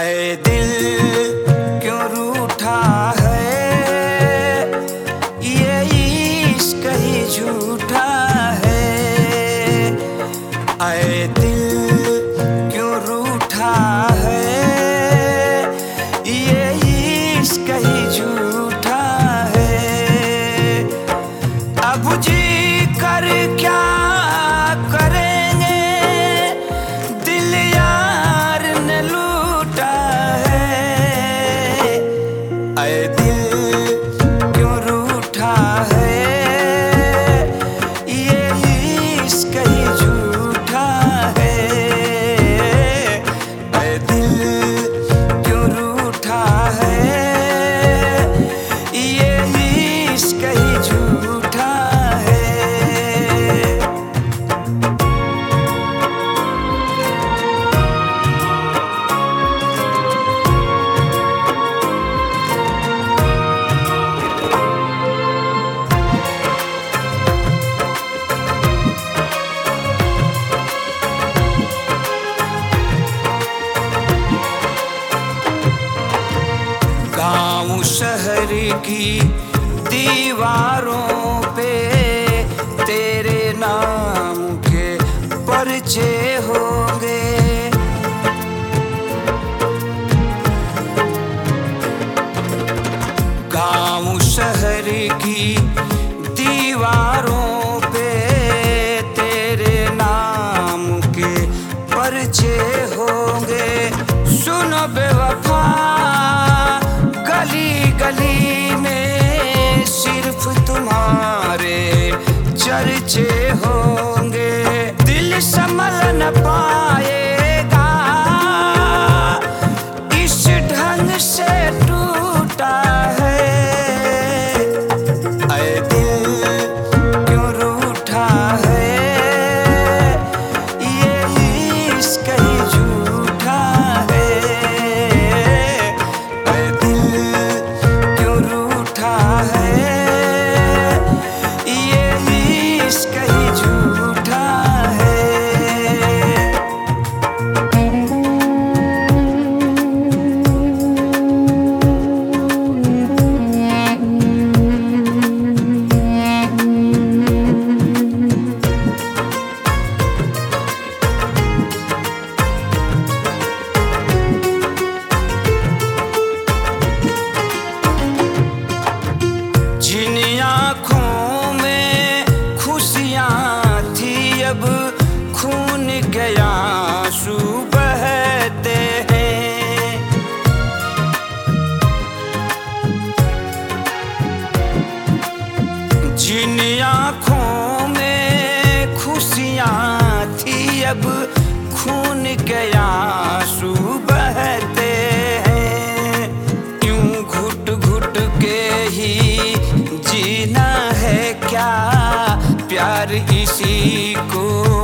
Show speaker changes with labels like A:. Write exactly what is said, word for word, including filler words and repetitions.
A: आए दिल क्यों रूठा है, ये इश्क ही झूठा है। आए दिल क्यों रूठा है, ये इश्क ही झूठा है। अब जी कर क्या करेंगे, दिल यार ने लूटा है। आए दिल क्यों रूठा है, ये इश्क ही झूठा है। आए दिल क्यों रूठा है, ये इश्क ही झूठा है। गाँव शहर की दीवारों पे तेरे नाम के पर्चे होंगे। गाँव शहर की दीवारों पे तेरे नाम के पर्चे होंगे। सुनो बेवफा, गली गली में सिर्फ तुम्हारे चर्चे होंगे। दिल संभल न पाएगा, इस ढंग से टूटा है। आए दिल क्यों रूठा है, ये इश्क ही झूठा है। आए दिल क्यों रूठा है, ये इश्क ही झूठा है। जिन आँखों में खुशियाँ थी, अब खून के आंसू बहते हैं। जिन आँखों में खुशियाँ थी, अब खून के आंसू बहते हैं। यूं घुट घुट के ही जीना है क्या, प्यार इसी को